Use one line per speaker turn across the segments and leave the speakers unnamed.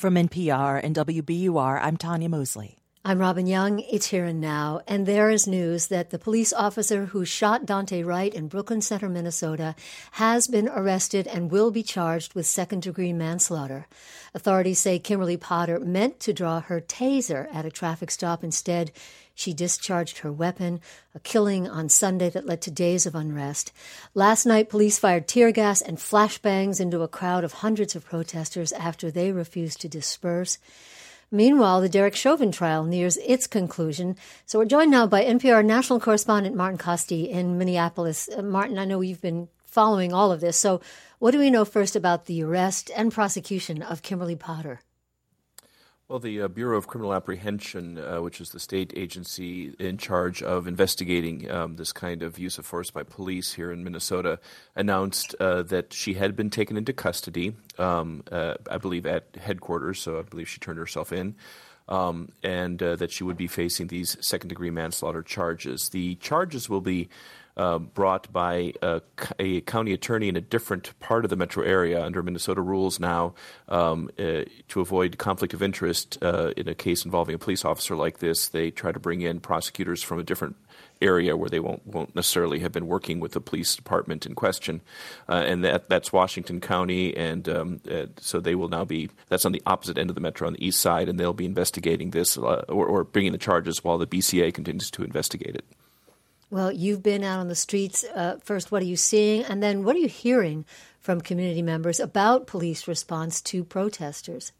From NPR and WBUR, I'm Tanya Mosley.
I'm Robin Young. It's Here and Now, and there is news that the police officer who shot Daunte Wright in Brooklyn Center, Minnesota, has been arrested and will be charged with second-degree manslaughter. Authorities say Kimberly Potter meant to draw her taser at a traffic stop. Instead, she discharged her weapon, a killing on Sunday that led to days of unrest. Last night, police fired tear gas and flashbangs into a crowd of hundreds of protesters after they refused to disperse. Meanwhile, the Derek Chauvin trial nears its conclusion. So we're joined now by NPR national correspondent Martin Kaste in Minneapolis. Martin, I know you've been following all of this. So what do we know first about the arrest and prosecution of Kimberly Potter?
Well, the Bureau of Criminal Apprehension, which is the state agency in charge of investigating this kind of use of force by police here in Minnesota, announced that she had been taken into custody, I believe at headquarters, so I believe she turned herself in, and that she would be facing these second-degree manslaughter charges. The charges will be brought by a county attorney in a different part of the metro area under Minnesota rules now to avoid conflict of interest in a case involving a police officer like this. They try to bring in prosecutors from a different area where they won't necessarily have been working with the police department in question, and that's Washington County, and so they will now be, that's on the opposite end of the metro on the east side, and they'll be investigating this or bringing the charges while the BCA continues to investigate it.
Well, you've been out on the streets. First, what are you seeing? And then what are you hearing from community members about police response to protesters?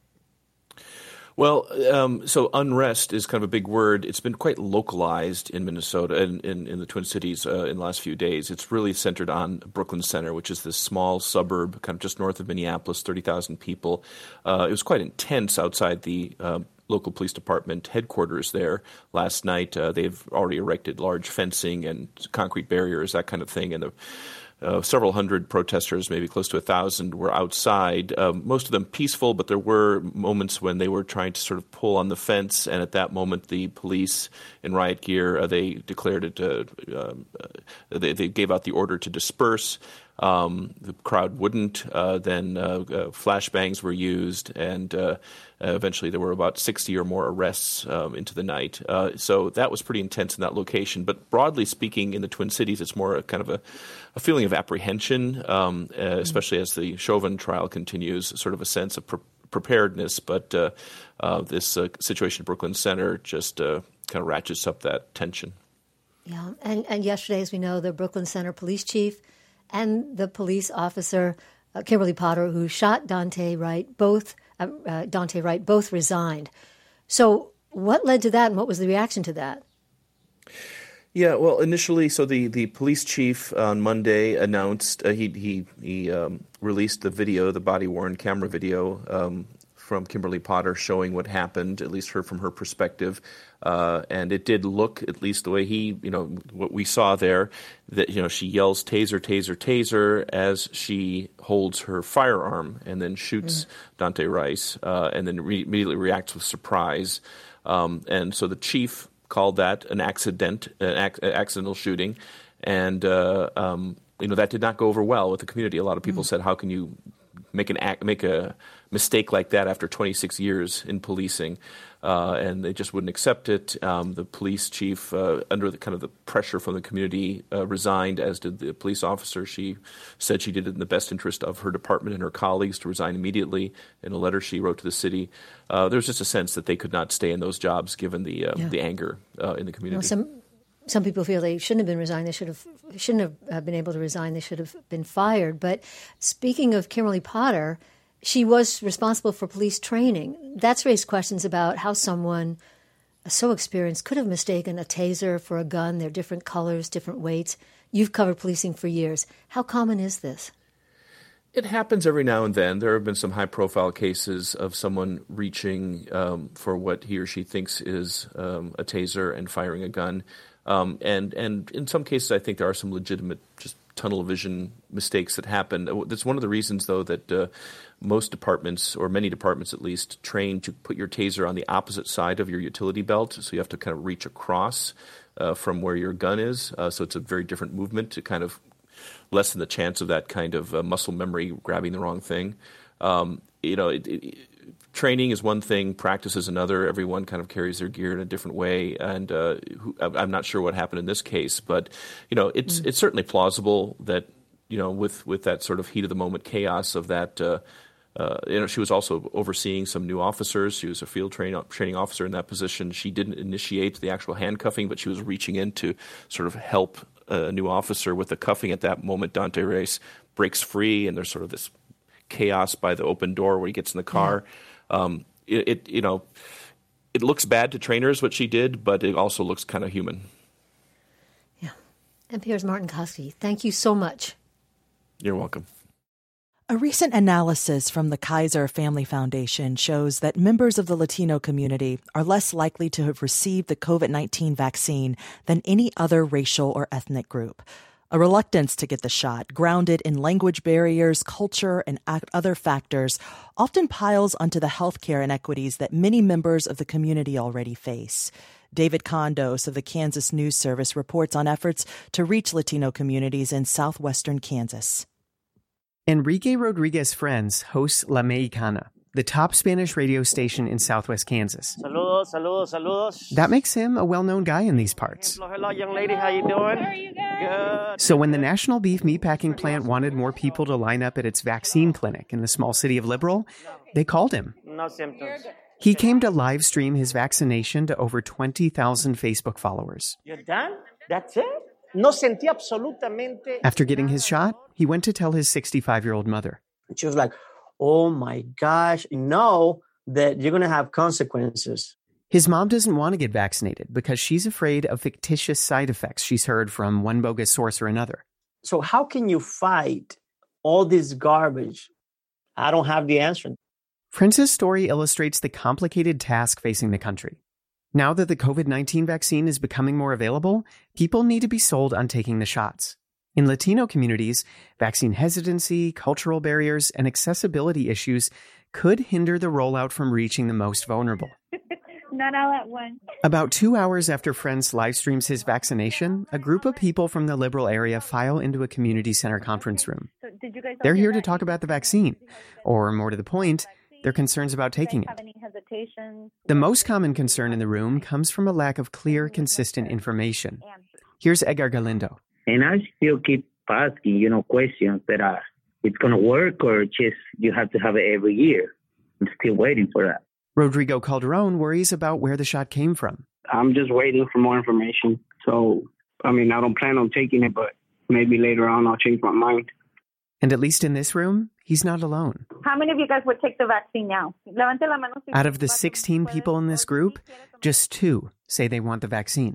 Well, so unrest is kind of a big word. It's been quite localized in Minnesota and in the Twin Cities in the last few days. It's really centered on Brooklyn Center, which is this small suburb kind of just north of Minneapolis, 30,000 people. It was quite intense outside the local police department headquarters there last night. They've already erected large fencing and concrete barriers, that kind of thing, and several hundred protesters, maybe close to 1,000, were outside, most of them peaceful, but there were moments when they were trying to sort of pull on the fence, and at that moment the police in riot gear, they declared it, they gave out the order to disperse. The crowd wouldn't. Then flashbangs were used, and eventually there were about 60 or more arrests into the night. So that was pretty intense in that location. But broadly speaking, in the Twin Cities, it's more a kind of a feeling of apprehension, especially as the Chauvin trial continues, sort of a sense of preparedness. But this situation at Brooklyn Center just kind of ratchets up that tension.
Yeah, and yesterday, as we know, the Brooklyn Center police chief and the police officer, Kimberly Potter, who shot Daunte Wright, both resigned. So what led to that, and what was the reaction to that?
Yeah, well, initially, so the police chief on Monday announced he released the video, the body-worn camera video from Kimberly Potter showing what happened, at least from her perspective. And it did look, at least the way what we saw there, that, she yells taser, taser, taser as she holds her firearm and then shoots Daunte Wright and then immediately reacts with surprise. And so the chief called that an accidental shooting. And, that did not go over well with the community. A lot of people said, how can you make a mistake like that after 26 years in policing? And they just wouldn't accept it. The police chief, under the kind of the pressure from the community, resigned, as did the police officer. She said she did it in the best interest of her department and her colleagues to resign immediately. In a letter she wrote to the city, there was just a sense that they could not stay in those jobs given the anger in the community.
Some people feel they shouldn't have been resigned. They shouldn't have been able to resign. They should have been fired. But speaking of Kimberly Potter, she was responsible for police training. That's raised questions about how someone so experienced could have mistaken a taser for a gun. They're different colors, different weights. You've covered policing for years. How common is this?
It happens every now and then. There have been some high-profile cases of someone reaching for what he or she thinks is a taser and firing a gun. And in some cases, I think there are some legitimate just tunnel vision mistakes that happen. That's one of the reasons, though, that most departments, or many departments at least, train to put your taser on the opposite side of your utility belt. So you have to kind of reach across from where your gun is. So it's a very different movement to kind of lessen the chance of that kind of muscle memory grabbing the wrong thing. training is one thing, practice is another. Everyone kind of carries their gear in a different way, and I'm not sure what happened in this case, but it's certainly plausible that with that sort of heat of the moment chaos of that. She was also overseeing some new officers. She was a field training officer in that position. She didn't initiate the actual handcuffing, but she was reaching in to sort of help a new officer with the cuffing. At that moment, Daunte Reyes breaks free, and there's sort of this chaos by the open door where he gets in the car. It looks bad to trainers what she did, but it also looks kind of human.
Yeah. NPR's Martin Koski, thank you so much.
You're welcome.
A recent analysis from the Kaiser Family Foundation shows that members of the Latino community are less likely to have received the COVID-19 vaccine than any other racial or ethnic group. A reluctance to get the shot, grounded in language barriers, culture, and other factors, often piles onto the healthcare inequities that many members of the community already face. David Condos of the Kansas News Service reports on efforts to reach Latino communities in southwestern Kansas.
Enrique Rodriguez Friends hosts La Mexicana, the top Spanish radio station in southwest Kansas.
Saludos, saludos, saludos.
That makes him a well-known guy in these parts.
Hello, young lady. How you doing? Good.
So when the National Beef Meatpacking Plant wanted more people to line up at its vaccine clinic in the small city of Liberal, they called him.
No symptoms.
He came to live stream his vaccination to over 20,000 Facebook followers.
You're done? That's it? No sentí absolutamente.
After getting his shot, he went to tell his 65-year-old mother.
She was like, oh my gosh, know that you're going to have consequences.
His mom doesn't want to get vaccinated because she's afraid of fictitious side effects she's heard from one bogus source or another.
So how can you fight all this garbage? I don't have the answer.
Friends' story illustrates the complicated task facing the country. Now that the COVID-19 vaccine is becoming more available, people need to be sold on taking the shots. In Latino communities, vaccine hesitancy, cultural barriers, and accessibility issues could hinder the rollout from reaching the most vulnerable.
Not all at once.
About 2 hours after Friends live streams his vaccination, a group of people from the Liberal area file into a community center conference room. They're here to talk about the vaccine, or more to the point, their concerns about taking it. The most common concern in the room comes from a lack of clear, consistent information. Here's Edgar Galindo.
And I still keep asking, questions that it's going to work or just you have to have it every year. I'm still waiting for that.
Rodrigo Calderon worries about where the shot came from.
I'm just waiting for more information. So, I don't plan on taking it, but maybe later on I'll change my mind.
And at least in this room, he's not alone.
How many of you guys would take the vaccine now?
Out of the 16 people in this group, just 2 say they want the vaccine.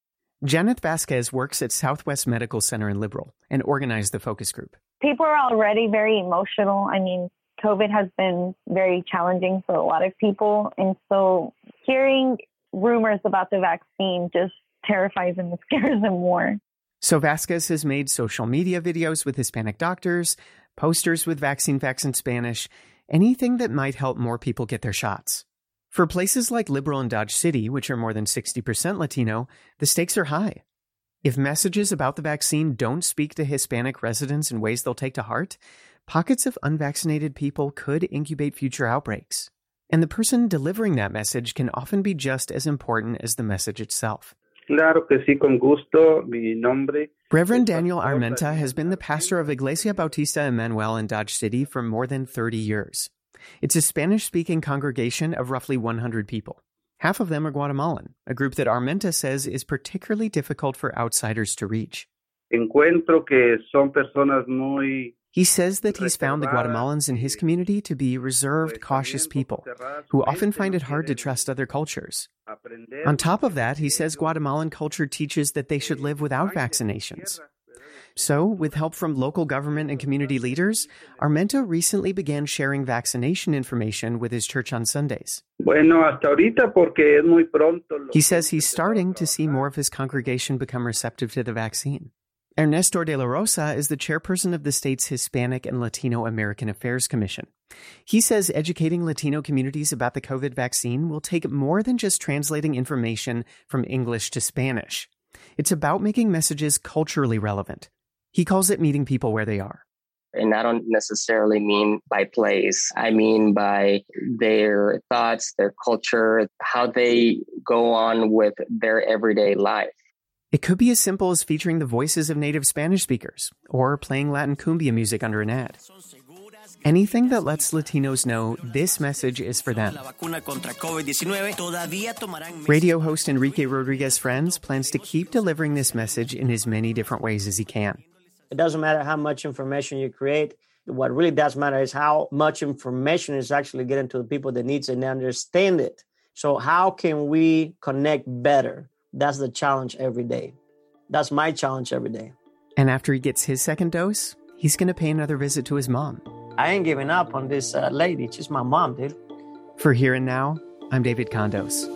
Janet Vasquez works at Southwest Medical Center in Liberal and organized the focus group.
People are already very emotional. COVID has been very challenging for a lot of people. And so hearing rumors about the vaccine just terrifies them and scares them more.
So Vasquez has made social media videos with Hispanic doctors, posters with vaccine facts in Spanish, anything that might help more people get their shots. For places like Liberal and Dodge City, which are more than 60% Latino, the stakes are high. If messages about the vaccine don't speak to Hispanic residents in ways they'll take to heart, pockets of unvaccinated people could incubate future outbreaks. And the person delivering that message can often be just as important as the message itself.
Claro que sí, con gusto. Mi nombre.
Reverend Daniel Armenta has been the pastor of Iglesia Bautista Emmanuel in Dodge City for more than 30 years. It's a Spanish-speaking congregation of roughly 100 people. Half of them are Guatemalan, a group that Armenta says is particularly difficult for outsiders to reach.
Encuentro que son personas muy...
He says that he's found the Guatemalans in his community to be reserved, cautious people who often find it hard to trust other cultures. On top of that, he says Guatemalan culture teaches that they should live without vaccinations. So, with help from local government and community leaders, Armenta recently began sharing vaccination information with his church on Sundays. He says he's starting to see more of his congregation become receptive to the vaccine. Ernesto de la Rosa is the chairperson of the state's Hispanic and Latino American Affairs Commission. He says educating Latino communities about the COVID vaccine will take more than just translating information from English to Spanish. It's about making messages culturally relevant. He calls it meeting people where they are.
And I don't necessarily mean by place. I mean by their thoughts, their culture, how they go on with their everyday life.
It could be as simple as featuring the voices of native Spanish speakers or playing Latin cumbia music under an ad. Anything that lets Latinos know this message is for them. Radio host Enrique Rodriguez Friends plans to keep delivering this message in as many different ways as he can.
It doesn't matter how much information you create. What really does matter is how much information is actually getting to the people that needs it and they understand it. So how can we connect better? That's the challenge every day. That's my challenge every day.
And after he gets his second dose, he's going to pay another visit to his mom.
I ain't giving up on this lady. She's my mom, dude.
For Here and Now, I'm David Condos.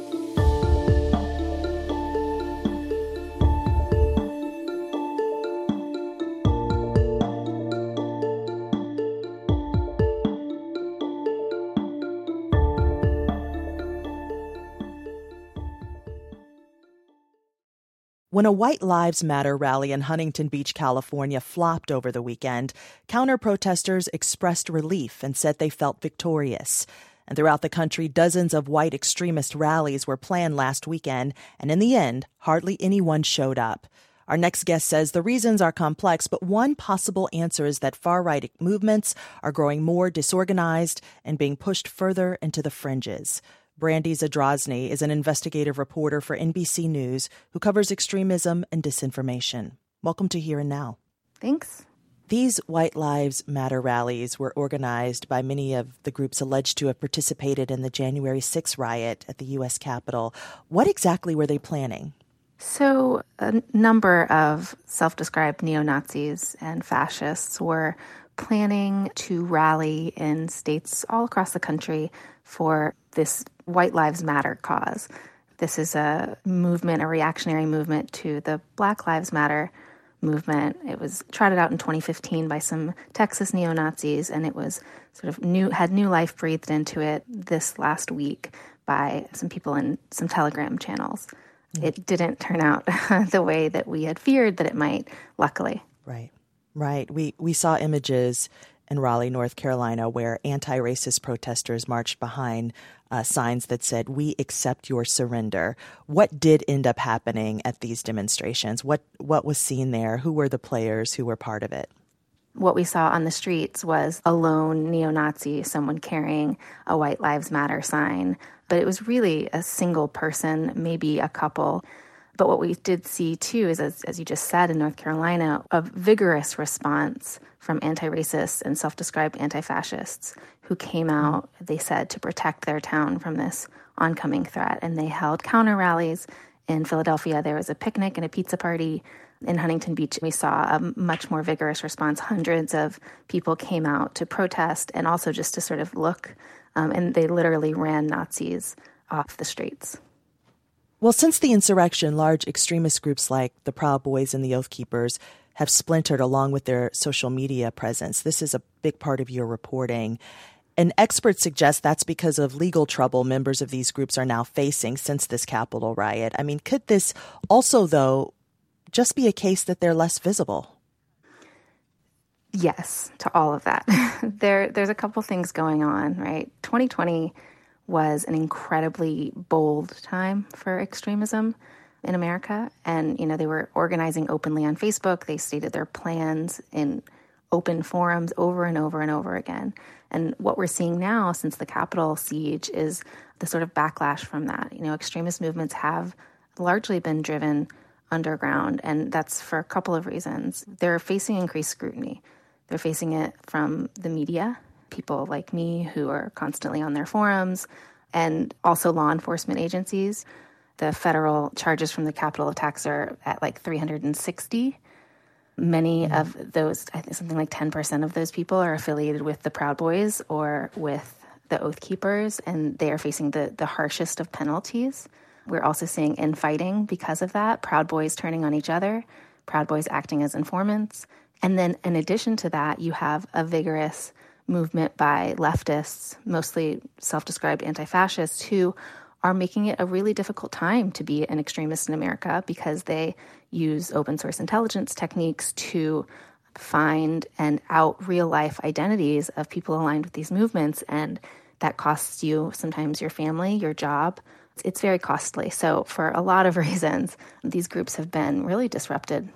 When a White Lives Matter rally in Huntington Beach, California flopped over the weekend, counter-protesters expressed relief and said they felt victorious. And throughout the country, dozens of white extremist rallies were planned last weekend, and in the end, hardly anyone showed up. Our next guest says the reasons are complex, but one possible answer is that far-right movements are growing more disorganized and being pushed further into the fringes. Brandy Zadrozny is an investigative reporter for NBC News who covers extremism and disinformation. Welcome to Here and Now.
Thanks.
These White Lives Matter rallies were organized by many of the groups alleged to have participated in the January 6th riot at the U.S. Capitol. What exactly were they planning?
So a number of self-described neo-Nazis and fascists were planning to rally in states all across the country for this White Lives Matter cause. This is a movement, a reactionary movement to the Black Lives Matter movement. It was trotted out in 2015 by some Texas neo-Nazis, and it was sort of had new life breathed into it this last week by some people in some Telegram channels. It didn't turn out the way that we had feared that it might, luckily.
Right. We saw images in Raleigh, North Carolina, where anti-racist protesters marched behind signs that said, "We accept your surrender." What did end up happening at these demonstrations? What was seen there? Who were the players who were part of it?
What we saw on the streets was a lone neo-Nazi, someone carrying a White Lives Matter sign. But it was really a single person, maybe a couple. But what we did see, too, is, as you just said, in North Carolina, a vigorous response from anti-racists and self-described anti-fascists who came out, they said, to protect their town from this oncoming threat. And they held counter rallies. In Philadelphia, there was a picnic and a pizza party. In Huntington Beach, we saw a much more vigorous response. Hundreds of people came out to protest and also just to sort of look, and they literally ran Nazis off the streets.
Well, since the insurrection, large extremist groups like the Proud Boys and the Oath Keepers have splintered along with their social media presence. This is a big part of your reporting. And experts suggest that's because of legal trouble members of these groups are now facing since this Capitol riot. I mean, could this also, though, just be a case that they're less visible?
Yes, to all of that. There's a couple things going on, right? 2020 was an incredibly bold time for extremism in America. And, they were organizing openly on Facebook. They stated their plans in open forums over and over and over again. And what we're seeing now since the Capitol siege is the sort of backlash from that. Extremist movements have largely been driven underground, and that's for a couple of reasons. They're facing increased scrutiny. They're facing it from the media, people like me who are constantly on their forums, and also law enforcement agencies. The federal charges from the Capitol attacks are at like 360. Many of those, I think something like 10% of those people are affiliated with the Proud Boys or with the Oath Keepers, and they are facing the harshest of penalties. We're also seeing infighting because of that, Proud Boys turning on each other, Proud Boys acting as informants. And then in addition to that, you have a vigorous movement by leftists, mostly self-described anti-fascists, who are making it a really difficult time to be an extremist in America because they use open source intelligence techniques to find and out real-life identities of people aligned with these movements, and that costs you sometimes your family, your job. It's very costly. So for a lot of reasons, these groups have been really disrupted.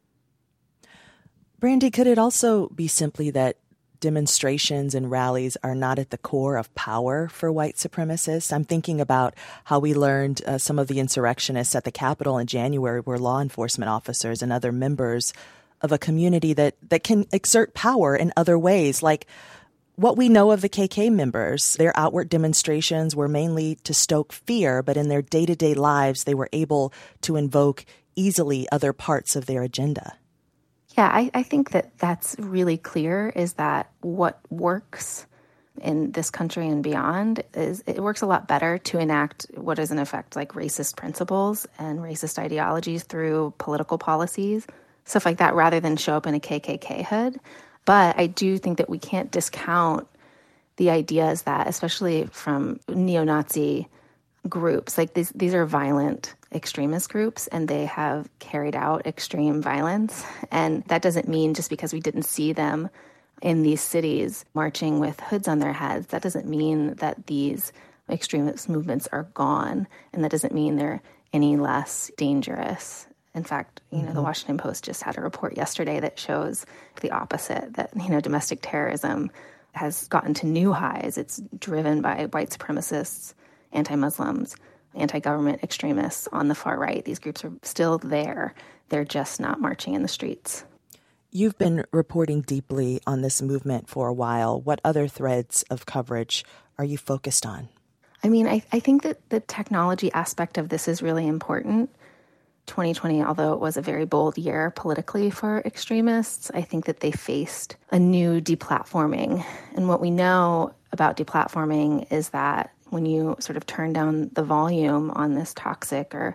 Brandy, could it also be simply that demonstrations and rallies are not at the core of power for white supremacists? I'm thinking about how we learned some of the insurrectionists at the Capitol in January were law enforcement officers and other members of a community that can exert power in other ways, like what we know of the KK members. Their outward demonstrations were mainly to stoke fear, but in their day-to-day lives, they were able to invoke easily other parts of their agenda.
Yeah, I think that's really clear, is that what works in this country and beyond is it works a lot better to enact what is in effect like racist principles and racist ideologies through political policies, stuff like that, rather than show up in a KKK hood. But I do think that we can't discount the ideas that, especially from neo-Nazi groups, like these are violent extremist groups, and they have carried out extreme violence. And that doesn't mean just because we didn't see them in these cities marching with hoods on their heads, that doesn't mean that these extremist movements are gone, and that doesn't mean they're any less dangerous. In fact, the Washington Post just had a report yesterday that shows the opposite, that, domestic terrorism has gotten to new highs. It's driven by white supremacists, anti-Muslims, anti-government extremists on the far right. These groups are still there. They're just not marching in the streets.
You've been reporting deeply on this movement for a while. What other threads of coverage are you focused on?
I think that the technology aspect of this is really important. 2020, although it was a very bold year politically for extremists, I think that they faced a new deplatforming. And what we know about deplatforming is that when you sort of turn down the volume on this toxic or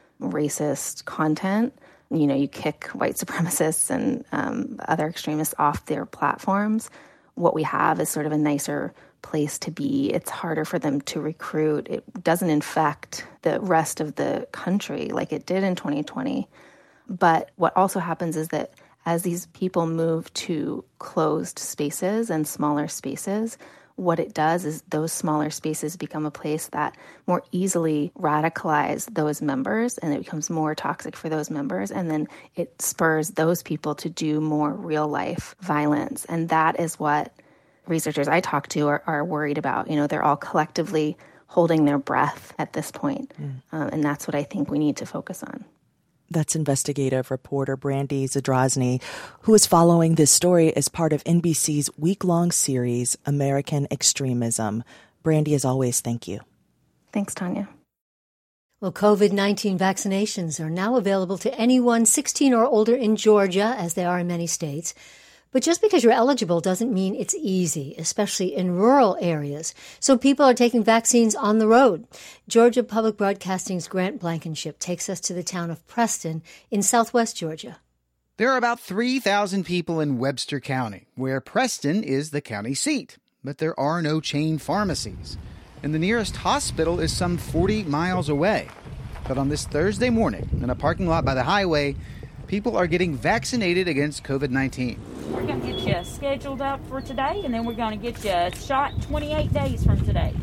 racist content, you kick white supremacists and other extremists off their platforms, what we have is sort of a nicer place to be. It's harder for them to recruit. It doesn't infect the rest of the country like it did in 2020. But what also happens is that as these people move to closed spaces and smaller spaces, what it does is those smaller spaces become a place that more easily radicalize those members, and it becomes more toxic for those members. And then it spurs those people to do more real life violence. And that is what researchers I talk to are worried about. They're all collectively holding their breath at this point. And that's what I think we need to focus on.
That's investigative reporter Brandy Zadrozny, who is following this story as part of NBC's week-long series, American Extremism. Brandy, as always, thank you.
Thanks, Tanya.
Well, COVID-19 vaccinations are now available to anyone 16 or older in Georgia, as they are in many states. But just because you're eligible doesn't mean it's easy, especially in rural areas. So people are taking vaccines on the road. Georgia Public Broadcasting's Grant Blankenship takes us to the town of Preston in southwest Georgia.
There are about 3,000 people in Webster County, where Preston is the county seat. But there are no chain pharmacies, and the nearest hospital is some 40 miles away. But on this Thursday morning, in a parking lot by the highway, people are getting vaccinated against COVID-19.
We're going to get you scheduled up for today, and then we're going to get you a shot 28 days from today.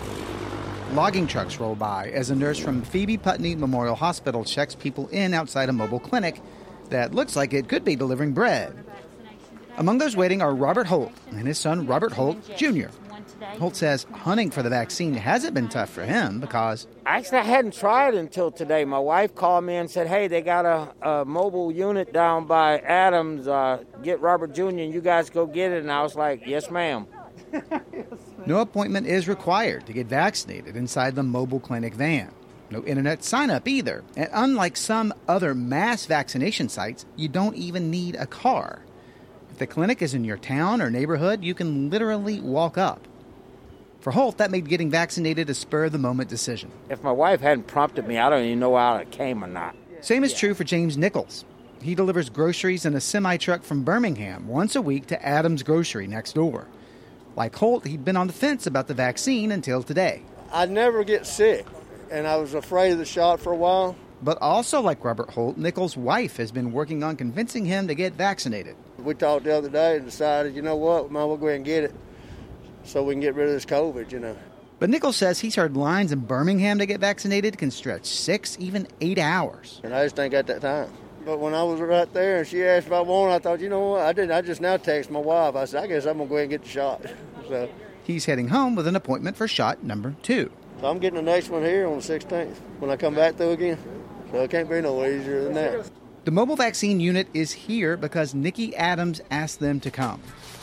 Logging trucks roll by as a nurse from Phoebe Putney Memorial Hospital checks people in outside a mobile clinic that looks like it could be delivering bread. Among those waiting are Robert Holt and his son Robert Holt Jr. Holt says hunting for the vaccine hasn't been tough for him because...
Actually, I hadn't tried until today. My wife called me and said, hey, they got a mobile unit down by Adams. Get Robert Jr. and you guys go get it. And I was like, yes, ma'am.
No appointment is required to get vaccinated inside the mobile clinic van. No internet sign-up either. And unlike some other mass vaccination sites, you don't even need a car. If the clinic is in your town or neighborhood, you can literally walk up. For Holt, that made getting vaccinated a spur-of-the-moment decision.
If my wife hadn't prompted me, I don't even know how it came or not.
Same is true for James Nichols. He delivers groceries in a semi-truck from Birmingham once a week to Adams Grocery next door. Like Holt, he'd been on the fence about the vaccine until today.
I'd never get sick, and I was afraid of the shot for a while.
But also like Robert Holt, Nichols' wife has been working on convincing him to get vaccinated.
We talked the other day and decided, you know what, we might as well go ahead and get it so we can get rid of this COVID, you know.
But Nichols says he's heard lines in Birmingham to get vaccinated can stretch 6, even 8 hours.
And I just ain't got that time. But when I was right there and she asked if I wanted, I thought, you know what, I didn't. I just now texted my wife. I said, I guess I'm going to go ahead and get the shot. So
he's heading home with an appointment for shot number 2.
So I'm getting the next one here on the 16th when I come back through again. So it can't be no easier than that.
The mobile vaccine unit is here because Nikki Adams asked them to come.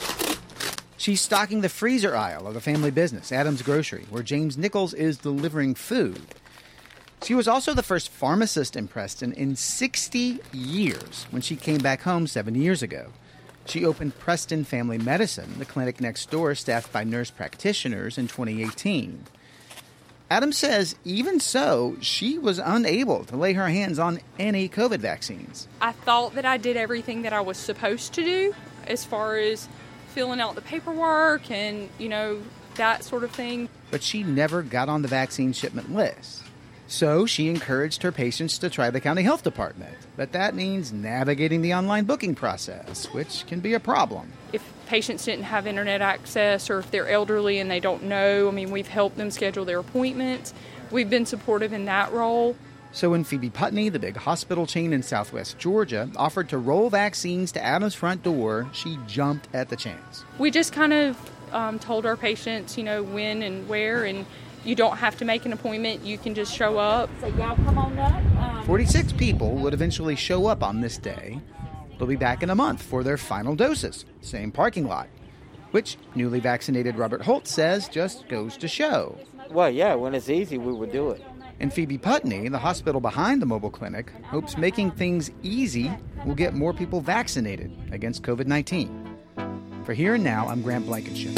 She's stocking the freezer aisle of the family business, Adams Grocery, where James Nichols is delivering food. She was also the first pharmacist in Preston in 60 years when she came back home 7 years ago. She opened Preston Family Medicine, the clinic next door staffed by nurse practitioners, in 2018. Adams says, even so, she was unable to lay her hands on any COVID vaccines.
I thought that I did everything that I was supposed to do as far as filling out the paperwork and, that sort of thing.
But she never got on the vaccine shipment list. So she encouraged her patients to try the county health department. But that means navigating the online booking process, which can be a problem.
If patients didn't have internet access or if they're elderly and they don't know, we've helped them schedule their appointments. We've been supportive in that role.
So when Phoebe Putney, the big hospital chain in southwest Georgia, offered to roll vaccines to Adam's front door, she jumped at the chance.
We just kind of told our patients, when and where, and you don't have to make an appointment. You can just show up.
So y'all come on up.
46 people would eventually show up on this day. They'll be back in a month for their final doses. Same parking lot. Which newly vaccinated Robert Holt says just goes to show.
Well, yeah, when it's easy, we would do it.
And Phoebe Putney, the hospital behind the mobile clinic, hopes making things easy will get more people vaccinated against COVID-19. For Here and Now, I'm Grant Blankenship.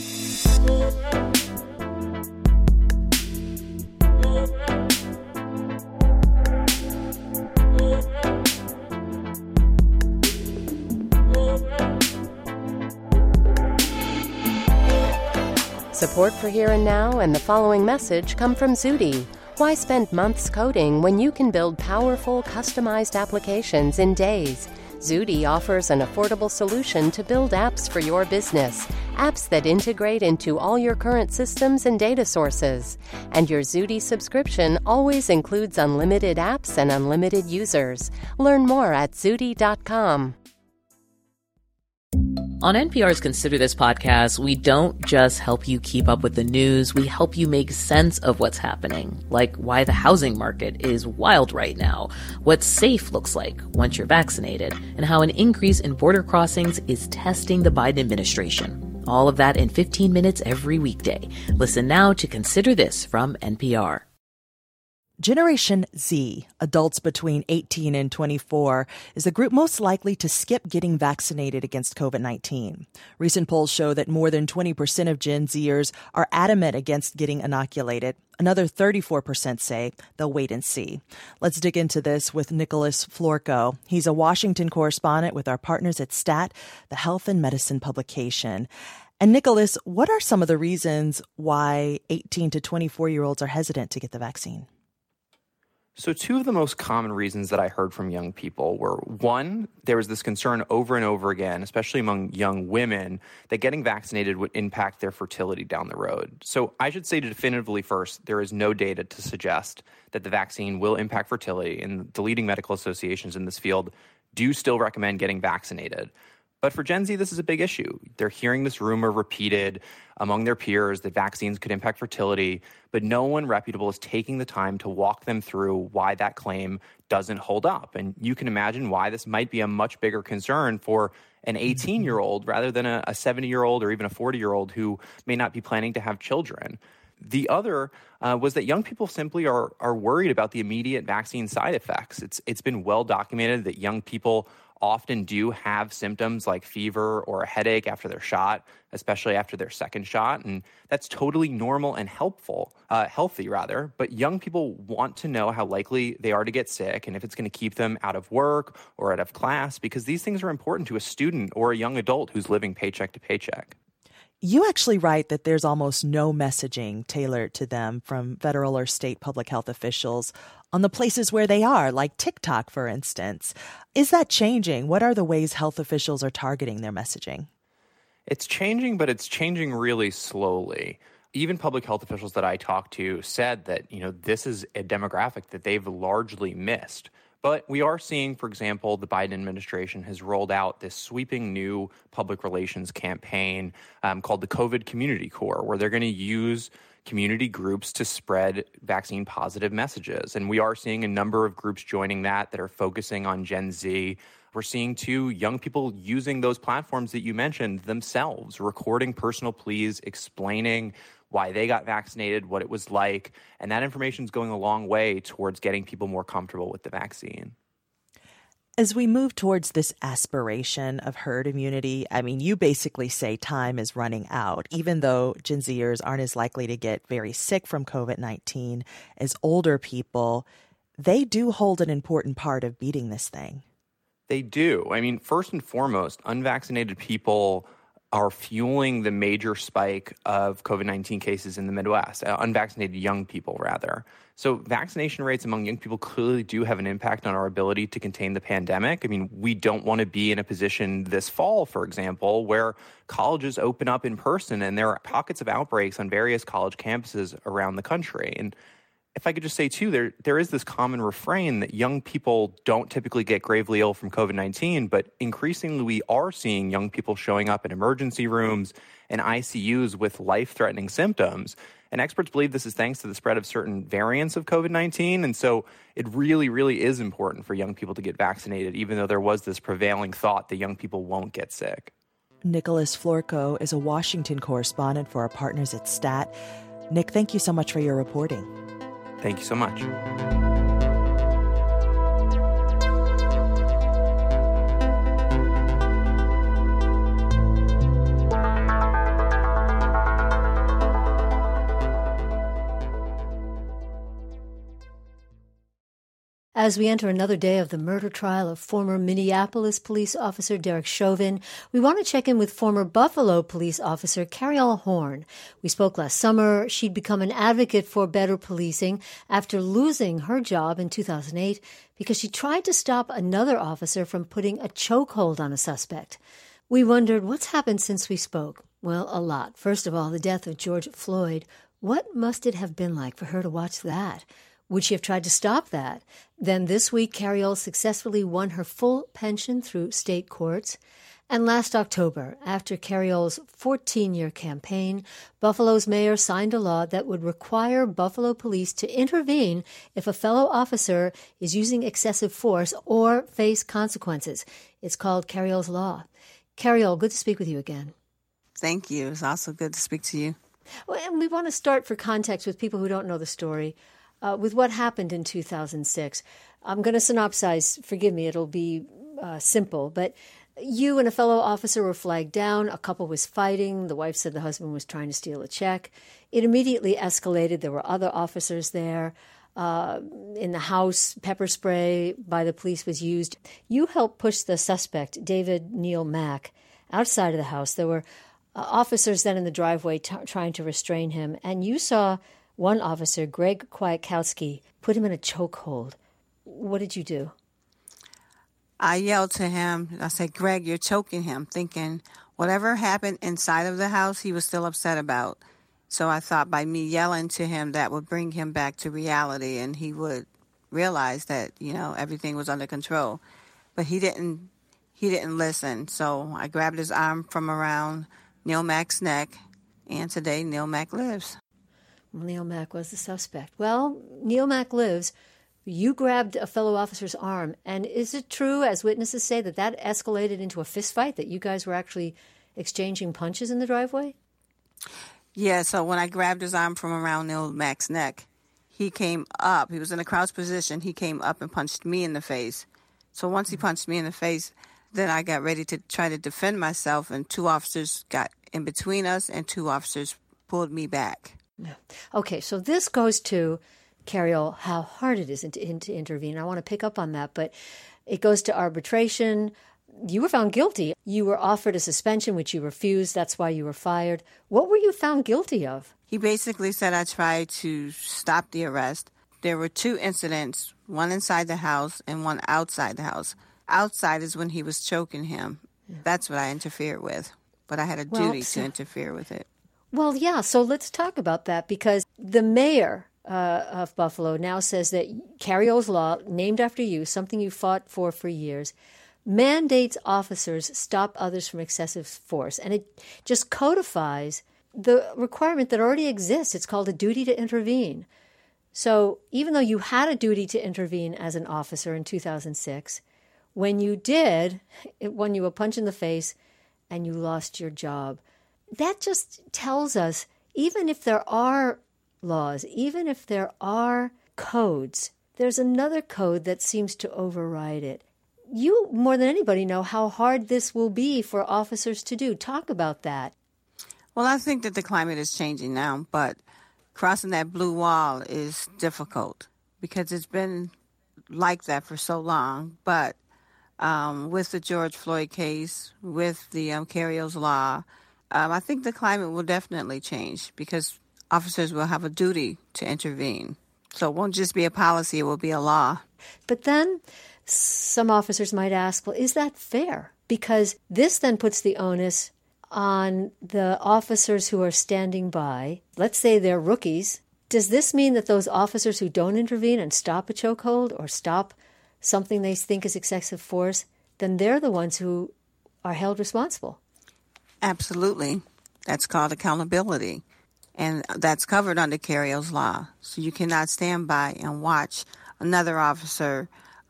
Support for Here and Now and the following message come from Zudi. Why spend months coding when you can build powerful, customized applications in days? Zudi offers an affordable solution to build apps for your business, apps that integrate into all your current systems and data sources. And your Zudi subscription always includes unlimited apps and unlimited users. Learn more at Zudi.com.
On NPR's Consider This podcast, we don't just help you keep up with the news, we help you make sense of what's happening, like why the housing market is wild right now, what safe looks like once you're vaccinated, and how an increase in border crossings is testing the Biden administration. All of that in 15 minutes every weekday. Listen now to Consider This from NPR.
Generation Z, adults between 18 and 24, is the group most likely to skip getting vaccinated against COVID-19. Recent polls show that more than 20% of Gen Zers are adamant against getting inoculated. Another 34% say they'll wait and see. Let's dig into this with Nicholas Florko. He's a Washington correspondent with our partners at STAT, the health and medicine publication. And Nicholas, what are some of the reasons why 18 to 24-year-olds are hesitant to get the vaccine?
So two of the most common reasons that I heard from young people were, one, there was this concern over and over again, especially among young women, that getting vaccinated would impact their fertility down the road. So I should say definitively first, there is no data to suggest that the vaccine will impact fertility, and the leading medical associations in this field do still recommend getting vaccinated. But for Gen Z, this is a big issue. They're hearing this rumor repeated among their peers that vaccines could impact fertility, but no one reputable is taking the time to walk them through why that claim doesn't hold up. And you can imagine why this might be a much bigger concern for an 18-year-old rather than a 70-year-old or even a 40-year-old who may not be planning to have children. The other was that young people simply are worried about the immediate vaccine side effects. It's been well documented that young people often do have symptoms like fever or a headache after their shot, especially after their second shot. And that's totally normal and healthy. But young people want to know how likely they are to get sick and if it's going to keep them out of work or out of class, because these things are important to a student or a young adult who's living paycheck to paycheck.
You actually write that there's almost no messaging tailored to them from federal or state public health officials on the places where they are, like TikTok, for instance. Is that changing? What are the ways health officials are targeting their messaging?
It's changing, but it's changing really slowly. Even public health officials that I talked to said that, this is a demographic that they've largely missed. But we are seeing, for example, the Biden administration has rolled out this sweeping new public relations campaign called the COVID Community Corps, where they're going to use community groups to spread vaccine-positive messages. And we are seeing a number of groups joining that are focusing on Gen Z. We're seeing, too, young people using those platforms that you mentioned themselves, recording personal pleas, explaining why they got vaccinated, what it was like. And that information is going a long way towards getting people more comfortable with the vaccine.
As we move towards this aspiration of herd immunity, you basically say time is running out, even though Gen Zers aren't as likely to get very sick from COVID-19 as older people. They do hold an important part of beating this thing.
They do. First and foremost, unvaccinated people are fueling the major spike of COVID-19 cases in the Midwest, unvaccinated young people, rather. So vaccination rates among young people clearly do have an impact on our ability to contain the pandemic. We don't want to be in a position this fall, for example, where colleges open up in person and there are pockets of outbreaks on various college campuses around the country. And if I could just say, too, there is this common refrain that young people don't typically get gravely ill from COVID-19, but increasingly we are seeing young people showing up in emergency rooms and ICUs with life-threatening symptoms. And experts believe this is thanks to the spread of certain variants of COVID-19. And so it really, really is important for young people to get vaccinated, even though there was this prevailing thought that young people won't get sick.
Nicholas Florco is a Washington correspondent for our partners at STAT. Nick, thank you so much for your reporting.
Thank you so much.
As we enter another day of the murder trial of former Minneapolis police officer Derek Chauvin, we want to check in with former Buffalo police officer Cariole Horn. We spoke last summer. She'd become an advocate for better policing after losing her job in 2008 because she tried to stop another officer from putting a chokehold on a suspect. We wondered, what's happened since we spoke? Well, a lot. First of all, the death of George Floyd. What must it have been like for her to watch that? Would she have tried to stop that? Then this week, Cariole successfully won her full pension through state courts. And last October, after Cariole's 14-year campaign, Buffalo's mayor signed a law that would require Buffalo police to intervene if a fellow officer is using excessive force or face consequences. It's called Cariole's Law. Cariole, good to speak with you again.
Thank you. It's also good to speak to you.
Well, and we want to start for context with people who don't know the story. With what happened in 2006. I'm going to synopsize. Forgive me, it'll be simple. But you and a fellow officer were flagged down. A couple was fighting. The wife said the husband was trying to steal a check. It immediately escalated. There were other officers there. In the house, pepper spray by the police was used. You helped push the suspect, David Neal Mack, outside of the house. There were officers then in the driveway trying to restrain him. And you saw one officer, Greg Kwiatkowski, put him in a chokehold. What did you do?
I yelled to him. I said, Greg, you're choking him, thinking whatever happened inside of the house, he was still upset about. So I thought by me yelling to him, that would bring him back to reality and he would realize that, everything was under control. But he didn't listen. So I grabbed his arm from around Neal Mack's neck, and today Neal Mack lives.
Neal Mack was the suspect. Well, Neal Mack lives. You grabbed a fellow officer's arm. And is it true, as witnesses say, that escalated into a fist fight, that you guys were actually exchanging punches in the driveway?
Yeah, so when I grabbed his arm from around Neal Mack's neck, he came up. He was in a crouched position. He came up and punched me in the face. So once he punched me in the face, then I got ready to try to defend myself, and two officers got in between us, and two officers pulled me back.
Okay, so this goes to, Cariole, how hard it is to intervene. I want to pick up on that, but it goes to arbitration. you were found guilty. You were offered a suspension, which you refused. That's why you were fired. What were you found guilty of?
He basically said I tried to stop the arrest. There were 2 incidents, one inside the house and one outside the house. Outside is when he was choking him. That's what I interfered with. But I had a duty to interfere with it.
Well, yeah, so let's talk about that, because the mayor of Buffalo now says that Carriol's Law, named after you, something you fought for years, mandates officers stop others from excessive force. And it just codifies the requirement that already exists. It's called a duty to intervene. So even though you had a duty to intervene as an officer in 2006, when you did, it won you a punch in the face and you lost your job. That just tells us, even if there are laws, even if there are codes, there's another code that seems to override it. You, more than anybody, know how hard this will be for officers to do. Talk about that.
Well, I think that the climate is changing now, but crossing that blue wall is difficult because it's been like that for so long. But with the George Floyd case, with the Carriol's Law, I think the climate will definitely change because officers will have a duty to intervene. So it won't just be a policy, it will be a law.
But then some officers might ask, well, is that fair? Because this then puts the onus on the officers who are standing by. Let's say they're rookies. Does this mean that those officers who don't intervene and stop a chokehold or stop something they think is excessive force, then they're the ones who are held responsible?
Absolutely. That's called accountability. And that's covered under Carriol's Law. So you cannot stand by and watch another officer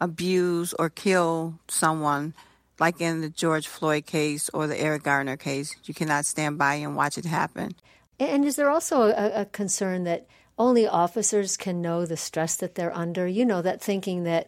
abuse or kill someone, like in the George Floyd case or the Eric Garner case. You cannot stand by and watch it happen.
And is there also a concern that only officers can know the stress that they're under? You know, that thinking that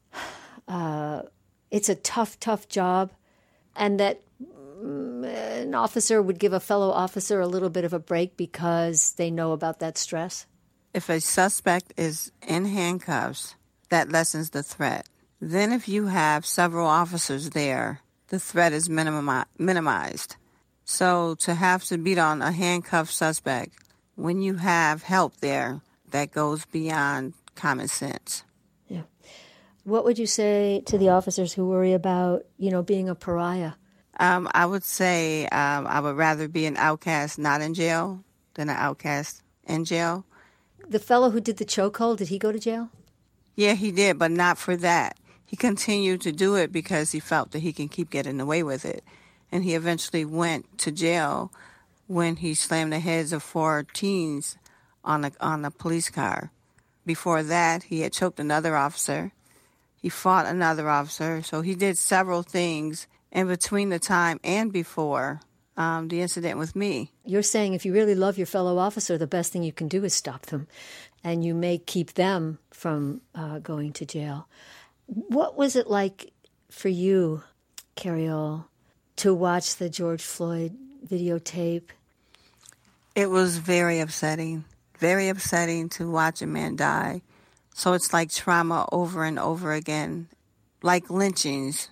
it's a tough job, and that an officer would give a fellow officer a little bit of a break because they know about that stress?
If a suspect is in handcuffs, that lessens the threat. Then if you have several officers there, the threat is minimized. So to have to beat on a handcuffed suspect when you have help there, that goes beyond common sense.
Yeah. What would you say to the officers who worry about, being a pariah?
I would say I would rather be an outcast not in jail than an outcast in jail.
The fellow who did the chokehold, did he go to jail?
Yeah, he did, but not for that. He continued to do it because he felt that he can keep getting away with it. And he eventually went to jail when he slammed the heads of 4 teens on a police car. Before that, he had choked another officer. He fought another officer. So he did several things in between the time and before the incident with me.
You're saying if you really love your fellow officer, the best thing you can do is stop them. And you may keep them from going to jail. What was it like for you, Carriol, to watch the George Floyd videotape?
It was very upsetting to watch a man die. So it's like trauma over and over again, like lynchings,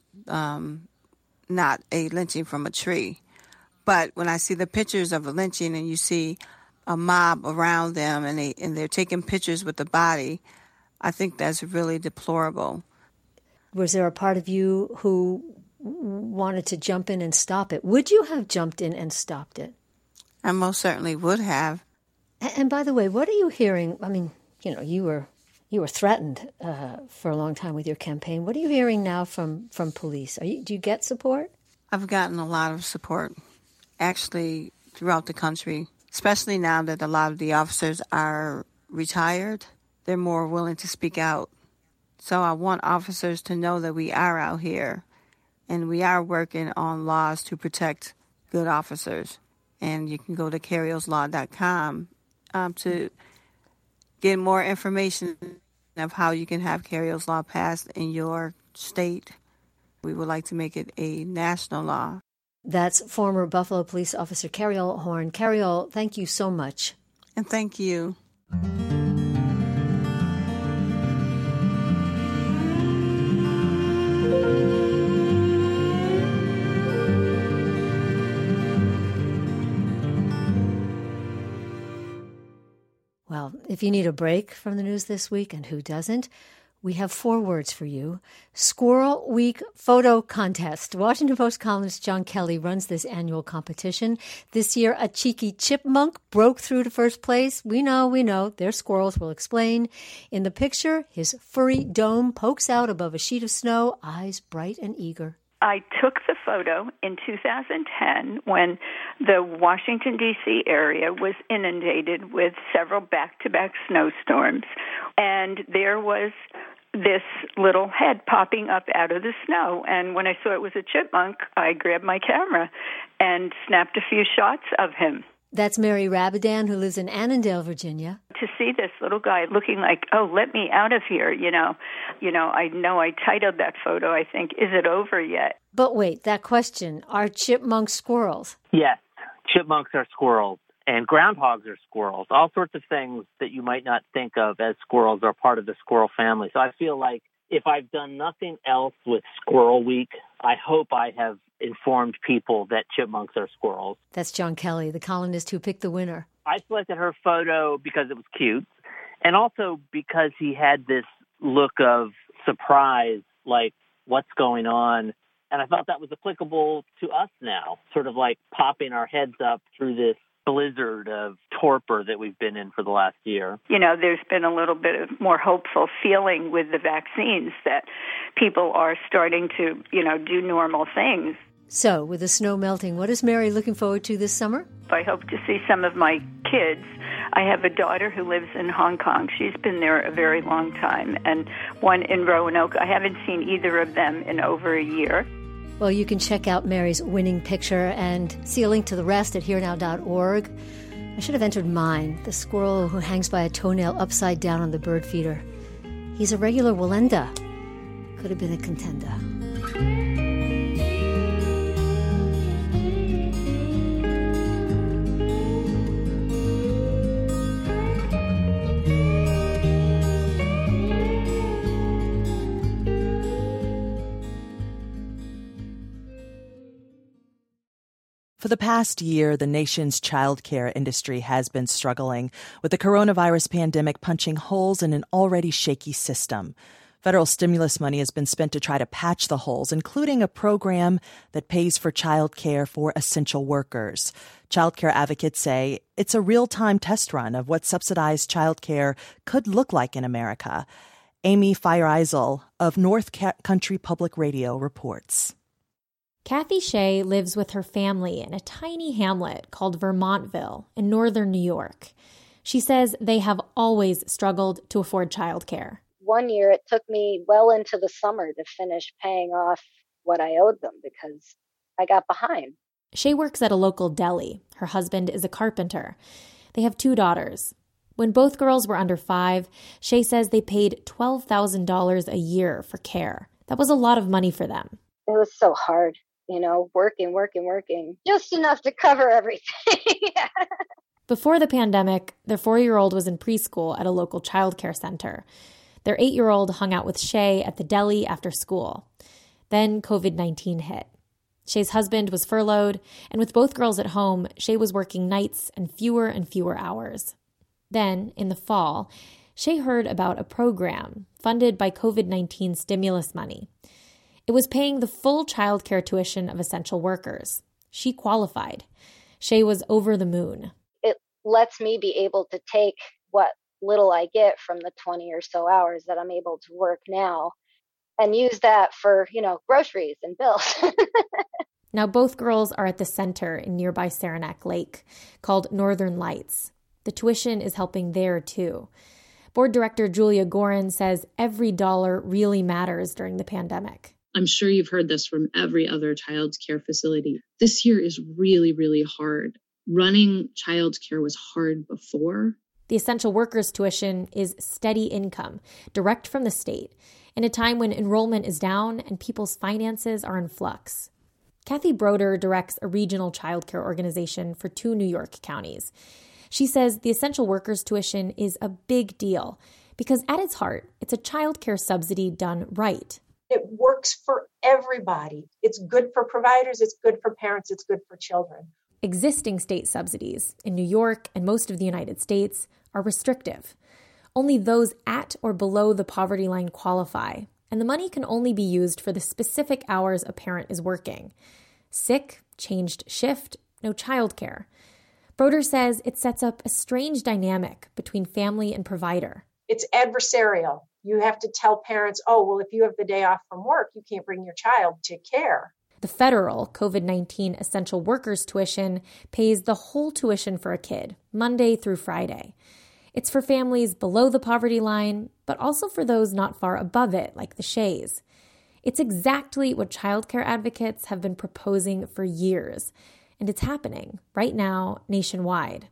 not a lynching from a tree. But when I see the pictures of a lynching and you see a mob around them and they're taking pictures with the body, I think that's really deplorable.
Was there a part of you who wanted to jump in and stop it? Would you have jumped in and stopped it?
I most certainly would have.
And by the way, what are you hearing? I mean, you were threatened for a long time with your campaign. What are you hearing now from police? Do you get support?
I've gotten a lot of support, actually, throughout the country, especially now that a lot of the officers are retired. They're more willing to speak out. So I want officers to know that we are out here and we are working on laws to protect good officers. And you can go to carriolslaw.com to get more information of how you can have Carriol's Law passed in your state. We would like to make it a national law.
That's former Buffalo police officer Carriol Horne. Carriol, thank you so much.
And thank you.
If you need a break from the news this week, and who doesn't, we have 4 words for you. Squirrel Week Photo Contest. Washington Post columnist John Kelly runs this annual competition. This year, a cheeky chipmunk broke through to first place. We know. They're squirrels. We'll explain. In the picture, his furry dome pokes out above a sheet of snow, eyes bright and eager.
I took the photo in 2010 when the Washington, D.C. area was inundated with several back-to-back snowstorms. And there was this little head popping up out of the snow. And when I saw it was a chipmunk, I grabbed my camera and snapped a few shots of him.
That's Mary Rabidan, who lives in Annandale, Virginia.
To see this little guy looking like, oh, let me out of here, I know I titled that photo, I think, is it over yet?
But wait, that question, are chipmunks squirrels?
Yes, chipmunks are squirrels, and groundhogs are squirrels. All sorts of things that you might not think of as squirrels are part of the squirrel family. So I feel like if I've done nothing else with Squirrel Week, I hope I have informed people that chipmunks are squirrels.
That's John Kelly, the columnist who picked the winner.
I selected her photo because it was cute, and also because he had this look of surprise, like, what's going on? And I thought that was applicable to us now, sort of like popping our heads up through this blizzard of torpor that we've been in for the last year.
There's been a little bit of more hopeful feeling with the vaccines that people are starting to, do normal things.
So, with the snow melting, what is Mary looking forward to this summer?
I hope to see some of my kids. I have a daughter who lives in Hong Kong. She's been there a very long time, and one in Roanoke. I haven't seen either of them in over a year.
Well, you can check out Mary's winning picture and see a link to the rest at herenow.org. I should have entered mine, the squirrel who hangs by a toenail upside down on the bird feeder. He's a regular Wallenda. Could have been a contender.
For the past year, the nation's childcare industry has been struggling with the coronavirus pandemic punching holes in an already shaky system. Federal stimulus money has been spent to try to patch the holes, including a program that pays for childcare for essential workers. Childcare advocates say it's a real-time test run of what subsidized childcare could look like in America. Amy Feiereisel of North Country Public Radio reports.
Kathy Shea lives with her family in a tiny hamlet called Vermontville in northern New York. She says they have always struggled to afford childcare.
One year it took me well into the summer to finish paying off what I owed them because I got behind.
Shea works at a local deli. Her husband is a carpenter. They have 2 daughters. When both girls were under 5, Shea says they paid $12,000 a year for care. That was a lot of money for them.
It was so hard. Working, just enough to cover everything.
Before the pandemic, their 4-year-old was in preschool at a local childcare center. Their 8-year-old hung out with Shea at the deli after school. Then COVID-19 hit. Shea's husband was furloughed, and with both girls at home, Shea was working nights and fewer hours. Then, in the fall, Shea heard about a program funded by COVID-19 stimulus money. It was paying the full childcare tuition of essential workers. She qualified. Shea was over the moon.
It lets me be able to take what little I get from the 20 or so hours that I'm able to work now and use that for, groceries and bills.
Now both girls are at the center in nearby Saranac Lake called Northern Lights. The tuition is helping there too. Board director Julia Gorin says every dollar really matters during the pandemic.
I'm sure you've heard this from every other child care facility. This year is really, really hard. Running child care was hard before.
The essential workers tuition is steady income, direct from the state, in a time when enrollment is down and people's finances are in flux. Kathy Broder directs a regional child care organization for 2 New York counties. She says the essential workers tuition is a big deal because at its heart, it's a child care subsidy done right.
It works for everybody. It's good for providers, it's good for parents, it's good for children.
Existing state subsidies in New York and most of the United States are restrictive. Only those at or below the poverty line qualify, and the money can only be used for the specific hours a parent is working. Sick, changed shift, no childcare. Broder says it sets up a strange dynamic between family and provider.
It's adversarial. You have to tell parents, oh, well, if you have the day off from work, you can't bring your child to care.
The federal COVID-19 essential workers tuition pays the whole tuition for a kid, Monday through Friday. It's for families below the poverty line, but also for those not far above it, like the Shays. It's exactly what childcare advocates have been proposing for years, and it's happening right now nationwide.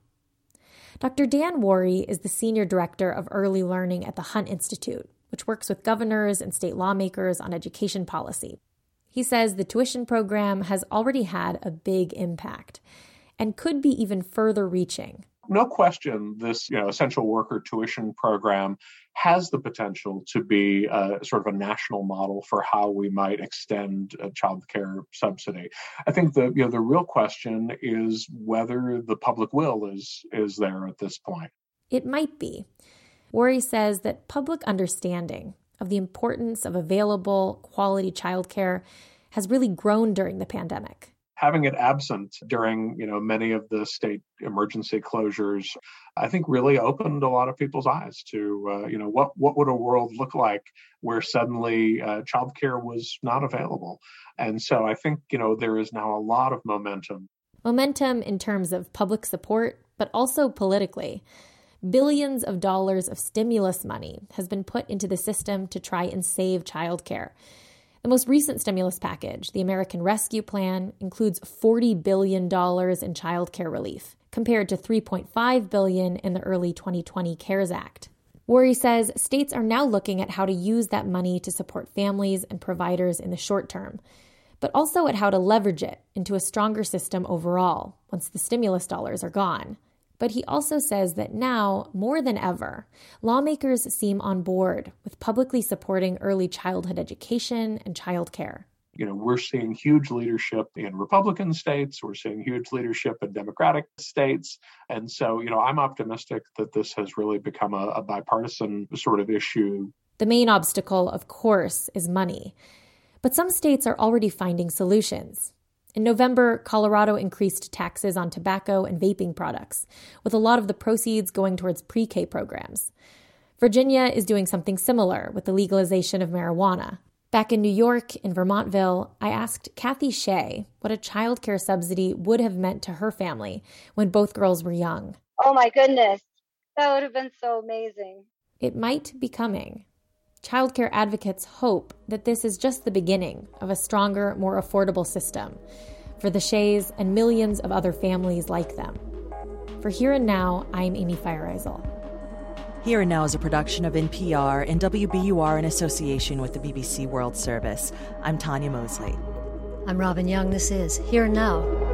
Dr. Dan Worry is the Senior Director of Early Learning at the Hunt Institute, which works with governors and state lawmakers on education policy. He says the tuition program has already had a big impact and could be even further reaching.
No question, this essential worker tuition program has the potential to be sort of a national model for how we might extend child care subsidy. I think the real question is whether the public will is there at this point.
It might be. Worry says that public understanding of the importance of available quality childcare has really grown during the pandemic.
Having it absent during, many of the state emergency closures, I think really opened a lot of people's eyes to, what would a world look like where suddenly childcare was not available. And so I think, there is now a lot of momentum.
Momentum in terms of public support, but also politically. Billions of dollars of stimulus money has been put into the system to try and save childcare. The most recent stimulus package, the American Rescue Plan, includes $40 billion in childcare relief, compared to $3.5 billion in the early 2020 CARES Act. Worry says states are now looking at how to use that money to support families and providers in the short term, but also at how to leverage it into a stronger system overall once the stimulus dollars are gone. But he also says that now, more than ever, lawmakers seem on board with publicly supporting early childhood education and childcare.
We're seeing huge leadership in Republican states. We're seeing huge leadership in Democratic states. And so, I'm optimistic that this has really become a bipartisan sort of issue.
The main obstacle, of course, is money. But some states are already finding solutions. In November, Colorado increased taxes on tobacco and vaping products, with a lot of the proceeds going towards pre-K programs. Virginia is doing something similar with the legalization of marijuana. Back in New York, in Vermontville, I asked Kathy Shea what a child care subsidy would have meant to her family when both girls were young.
Oh my goodness, that would have been so amazing.
It might be coming. Childcare advocates hope that this is just the beginning of a stronger, more affordable system for the Shays and millions of other families like them. For Here and Now, I'm Amy Feiereisel.
Here and Now is a production of NPR and WBUR in association with the BBC World Service. I'm Tanya Mosley.
I'm Robin Young. This is Here and Now.